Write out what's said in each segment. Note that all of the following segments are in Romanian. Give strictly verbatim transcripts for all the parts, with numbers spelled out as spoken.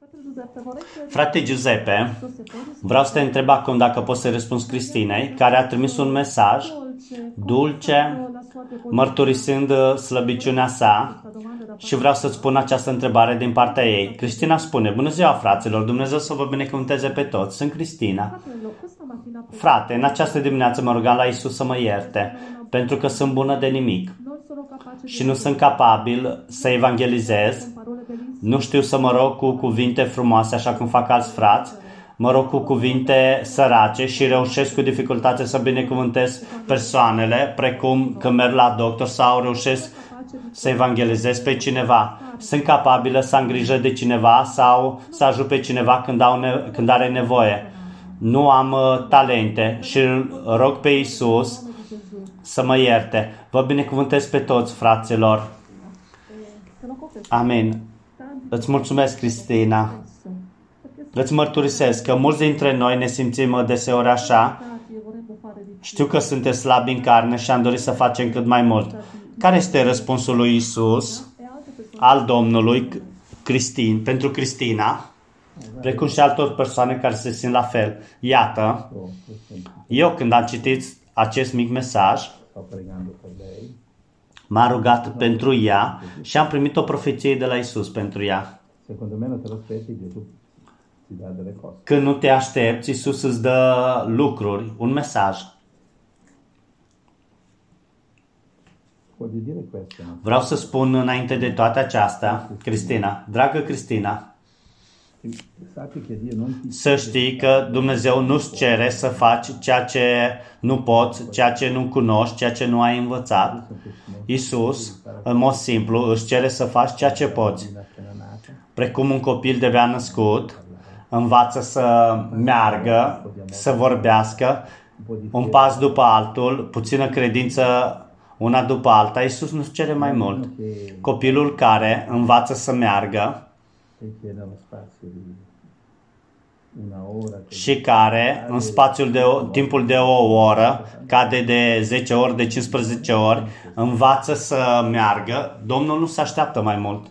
Frate Giuseppe, vreau să te întreb acum dacă poți să răspunzi Cristinei, care a trimis un mesaj dulce, mărturisind slăbiciunea sa, și vreau să-ți pun această întrebare din partea ei. Cristina spune: bună ziua, fraților, Dumnezeu să vă binecuvânteze pe toți. Sunt Cristina. Frate, în această dimineață mă rugam la Iisus să mă ierte, pentru că sunt bună de nimic și nu sunt capabil să evangelizez. Nu știu să mă rog cu cuvinte frumoase așa cum fac alți frați. Mă rog cu cuvinte sărace și reușesc cu dificultate să binecuvântez persoanele, precum când merg la doctor sau reușesc să evangelizez pe cineva. Sunt capabilă să am grijă de cineva sau să ajut pe cineva când, au ne- când are nevoie. Nu am uh, talente și rog pe Iisus să mă ierte. Vă binecuvântez pe toți, fraților. Amin. Îți mulțumesc, Cristina. Îți mărturisesc că mulți dintre noi ne simțim deseori așa. Știu că sunteți slabi în carne și am dorit să facem cât mai mult. Care este răspunsul lui Iisus, al Domnului, Cristin, pentru Cristina, precum și altor persoane care se simt la fel? Iată, eu când am citit acest mic mesaj, m-a rugat pentru ea și am primit o profeție de la Iisus pentru ea. Când nu te aștepți, Iisus îți dă lucruri, un mesaj. Vreau să spun înainte de toate aceasta, Cristina, dragă Cristina, să știi că Dumnezeu nu-ți cere să faci ceea ce nu poți, ceea ce nu cunoști, ceea ce nu ai învățat. Iisus, în mod simplu, își cere să faci ceea ce poți. Precum un copil de-abia născut, învață să meargă, să vorbească, un pas după altul, puțină credință una după alta. Iisus nu cere mai mult. Copilul care învață să meargă și care în spațiul de o, timpul de o oră cade de zece ori, de cincisprezece ori, învață să meargă, Domnul nu se așteaptă mai mult.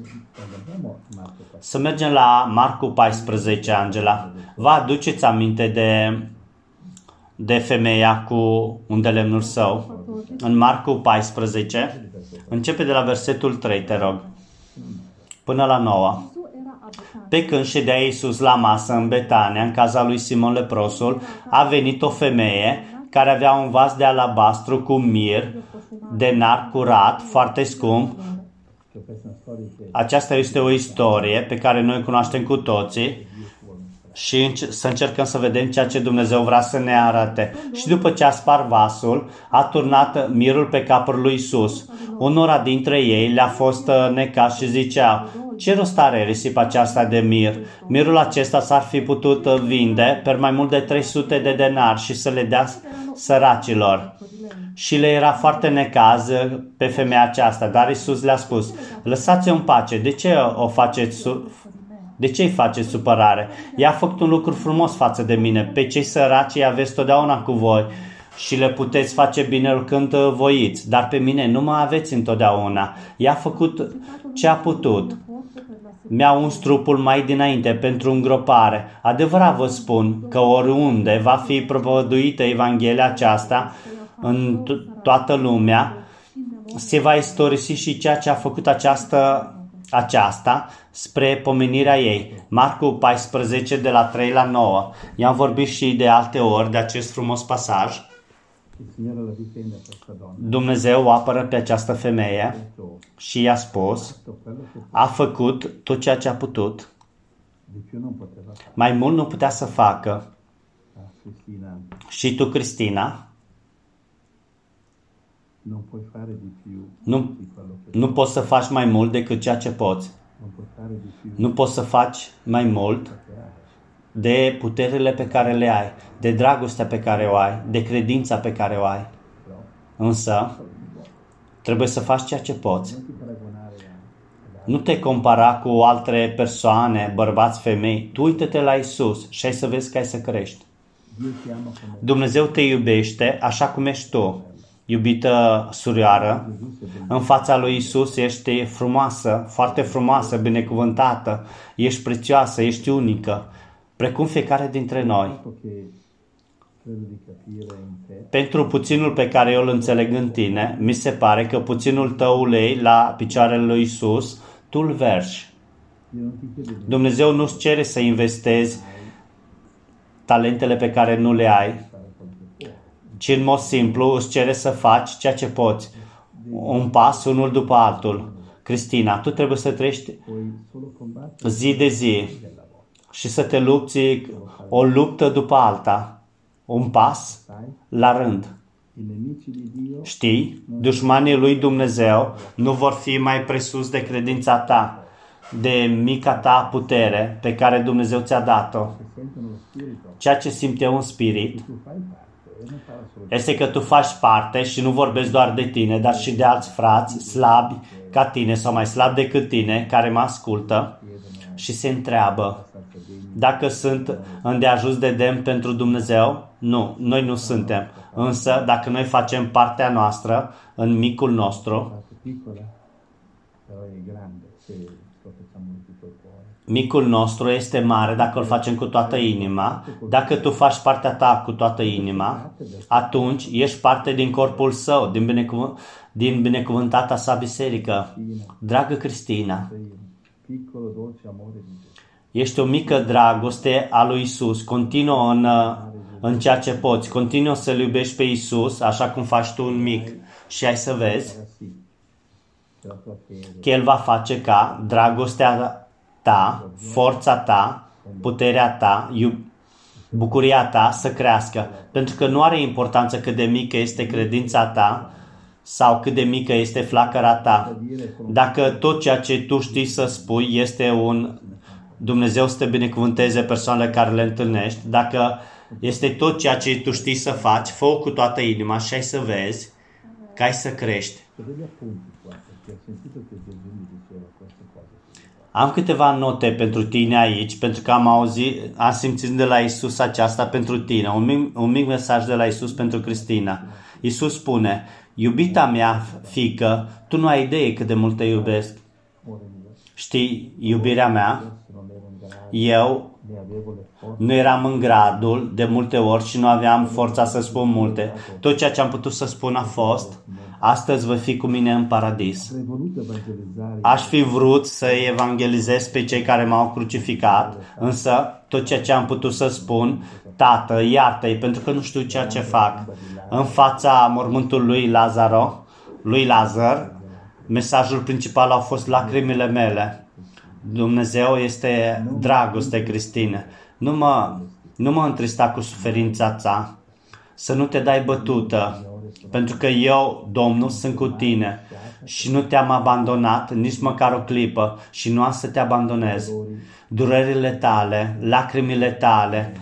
Să mergem la Marcu paisprezece, Angela. Vă aduceți aminte de, de femeia cu un de lemnul său? În Marcu paisprezece, începe de la versetul trei, te rog, până la nouă. Pe când ședea Iisus la masă în Betania, în casa lui Simon leprosul, a venit o femeie care avea un vas de alabastru cu mir, de nar curat, foarte scump. Aceasta este o istorie pe care noi o cunoaștem cu toții și să încercăm să vedem ceea ce Dumnezeu vrea să ne arate. Și după ce a spart vasul, a turnat mirul pe capul lui Iisus. Unora dintre ei le-a fost necat și ziceau: ce rost are risipa aceasta de mir? Mirul acesta s-ar fi putut vinde per mai mult de trei sute de denari și să le dea săracilor. Și le era foarte necaz pe femeia aceasta, dar Iisus le-a spus: lăsați-o în pace, de ce o faceți De ce îi faceți supărare? Ea a făcut un lucru frumos față de mine. Pe cei săraci îi aveți totdeauna cu voi și le puteți face bine când voiți, dar pe mine nu mă aveți întotdeauna. Ea a făcut ce a putut. Mi-a uns trupul mai dinainte pentru îngropare. Adevărat vă spun că oriunde va fi propovăduită Evanghelia aceasta în toată lumea, se va istorisi și ceea ce a făcut această aceasta spre pomenirea ei. Marcu paisprezece, de la trei la nouă. I-am vorbit și de alte ori de acest frumos pasaj. Dumnezeu o apără pe această femeie și i-a spus: a făcut tot ceea ce a putut. Mai mult nu putea să facă. Și tu, Cristina, nu, nu poți să faci mai mult decât ceea ce poți. Nu poți să faci mai mult de puterile pe care le ai, de dragostea pe care o ai, de credința pe care o ai. Însă, trebuie să faci ceea ce poți. Nu te compara cu alte persoane, bărbați, femei. Tu uită-te la Iisus și ai să vezi că ai să crești. Dumnezeu te iubește așa cum ești tu. Iubită surioară, în fața lui Isus ești frumoasă, foarte frumoasă, binecuvântată, ești prețioasă, ești unică, precum fiecare dintre noi. Pentru puținul pe care eu îl înțeleg în tine, mi se pare că puținul tău ulei la picioarele lui Isus, tu îl vergi. Dumnezeu nu-ți cere să investezi talentele pe care nu le ai, ci în mod simplu îți cere să faci ceea ce poți. Un pas, unul după altul. Cristina, tu trebuie să trăiești zi de zi și să te lupți o luptă după alta. Un pas la rând. Știi, dușmanii lui Dumnezeu nu vor fi mai presus de credința ta, de mica ta putere pe care Dumnezeu ți-a dat-o. Ceea ce simte un spirit este că tu faci parte și nu vorbesc doar de tine, dar și de alți frați slabi ca tine sau mai slabi decât tine, care mă ascultă și se întreabă dacă sunt îndeajuns de demn pentru Dumnezeu. Nu, noi nu suntem. Însă, dacă noi facem partea noastră în micul nostru, micul nostru este mare dacă îl facem cu toată inima. Dacă tu faci partea ta cu toată inima, atunci ești parte din corpul său, din, binecuv- din binecuvântata sa biserică. Dragă Cristina, ești o mică dragoste a lui Isus. Continuă în, în ceea ce poți. Continuă să-L iubești pe Isus așa cum faci tu un mic. Și ai să vezi că El va face ca dragostea ta, forța ta, puterea ta, bucuria ta să crească. Pentru că nu are importanță cât de mică este credința ta sau cât de mică este flacăra ta. Dacă tot ceea ce tu știi să spui este un Dumnezeu să te binecuvânteze persoanele care le întâlnești, dacă este tot ceea ce tu știi să faci, fă-o cu toată inima și ai să vezi că ai să crești. Am câteva note pentru tine aici, pentru că am auzit, am simțit de la Isus aceasta pentru tine. Un mic, un mic mesaj de la Isus pentru Cristina. Isus spune: iubita mea fiică, tu nu ai idee cât de mult te iubesc. Știi, iubirea mea, eu nu eram în gradul de multe ori și nu aveam forța să spun multe. Tot ceea ce am putut să spun a fost: astăzi voi fi cu mine în paradis. Aș fi vrut să evangelizez pe cei care m-au crucificat, însă tot ceea ce am putut să spun: Tată, iartă-i pentru că nu știu ceea ce fac. În fața mormântului lui Lazaro, lui Lazar, mesajul principal au fost lacrimile mele. Dumnezeu este dragoste, Cristine. Nu mă, nu mă întrista cu suferința ta, să nu te dai bătută, pentru că eu, Domnul, sunt cu tine și nu te-am abandonat nici măcar o clipă și nu am să te abandonez. Durerile tale, lacrimile tale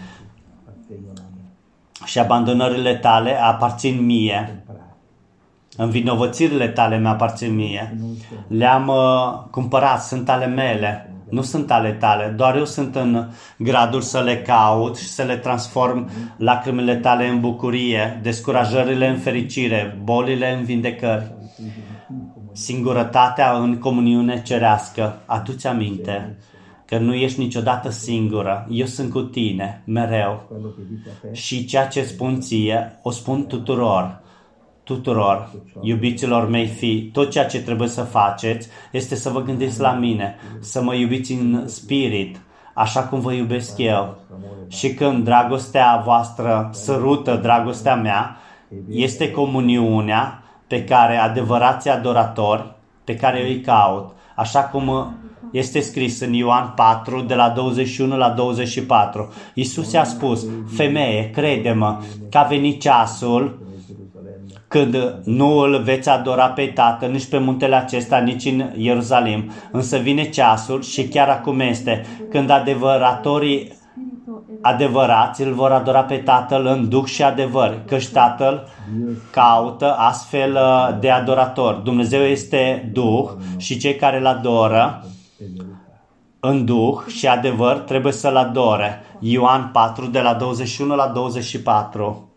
și abandonările tale aparțin mie. Învinovățirile tale mi-aparțin mie. Le-am uh, cumpărat, sunt ale mele, nu sunt ale tale. Doar eu sunt în gradul să le caut și să le transform lacrimile tale în bucurie, descurajările în fericire, bolile în vindecări, singurătatea în comuniune cerească. Adu-ți aminte că nu ești niciodată singură. Eu sunt cu tine, mereu. Și ceea ce spun ție, o spun tuturor. Tuturor, iubiților mei fii, tot ceea ce trebuie să faceți este să vă gândiți la mine, să mă iubiți în spirit, așa cum vă iubesc eu. Și când dragostea voastră sărută dragostea mea, este comuniunea pe care adevărații adoratori, pe care eu îi caut, așa cum este scris în Ioan patru, de la douăzeci și unu la douăzeci și patru. Iisus i-a spus: femeie, crede-mă că a venit ceasul când nu îl veți adora pe Tatăl nici pe muntele acesta, nici în Ierusalim. Însă vine ceasul și chiar acum este, când adevăratorii adevărați îl vor adora pe Tatăl în duh și adevăr, căci Tatăl caută astfel de adoratori. Dumnezeu este duh și cei care îl adoră în duh și adevăr trebuie să-l adore. Ioan patru, de la douăzeci și unu la douăzeci și patru.